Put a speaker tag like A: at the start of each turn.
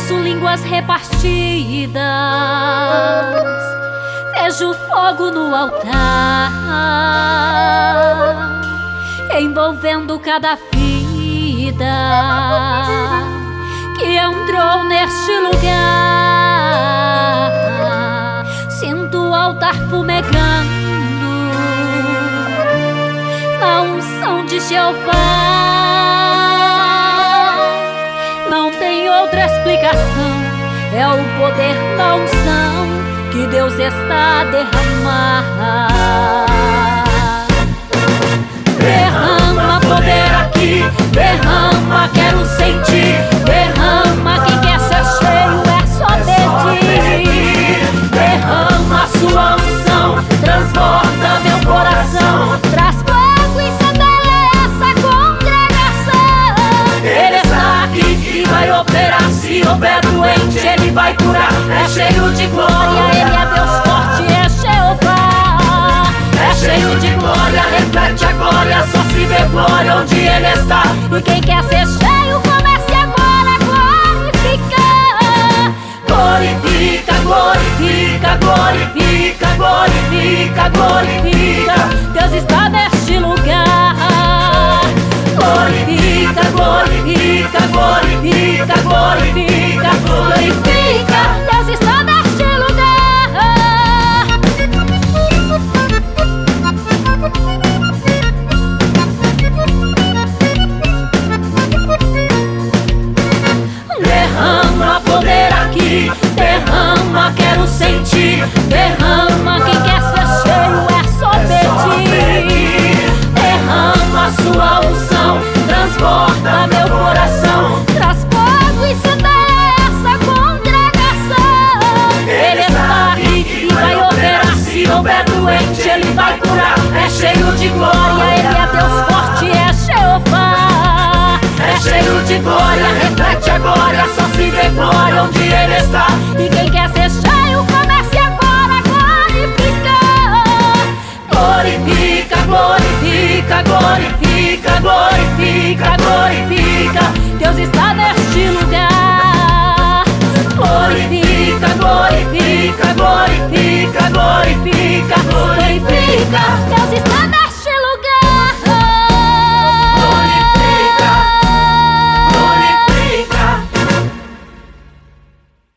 A: Ouço línguas repartidas, vejo fogo no altar, envolvendo cada vida que entrou neste lugar. Sinto o altar fumegando na unção de Jeová. Não tem outra explicação, é o poder da unção que Deus está a derramar. Derrama poder aqui, derrama, quero sentir. Derrama, quem quer ser cheio é só pedir. Derrama a sua unção, transborda meu coração, traz fogo e incendeia essa congregação. Ele está aqui e vai operar, se houver doente ele vai curar. É cheio de glória, ele é Deus forte, é Jeová. É cheio de glória, reflete a glória, só se vê glória onde ele está. E quem quer ser cheio, comece agora a glorificar. Glorifica, glorifica, glorifica, glorifica, glorifica. Deus está neste lugar. Glorifica, glorifica, glorifica, glorifica, glorifica. Deus está neste lugar. Derrama poder aqui, derrama, quero sentir. Derrama, quem quer ser cheio é só pedir. Derrama a sua unção, transborda meu coração, traz fogo e incendeia essa congregação. Ele está aqui e vai operar, se houver doente ele vai curar. É cheio de glória, ele é Deus forte, é Jeová. É cheio de glória, reflete a glória, só se vê glória onde ele está. E quem quer ser cheio, comece agora a glorificar. Glorifica, glorifica, glorifica, glorifica, glorifica. Deus está neste lugar. Glorifica, glorifica, glorifica, glorifica, glorifica. Deus está neste lugar.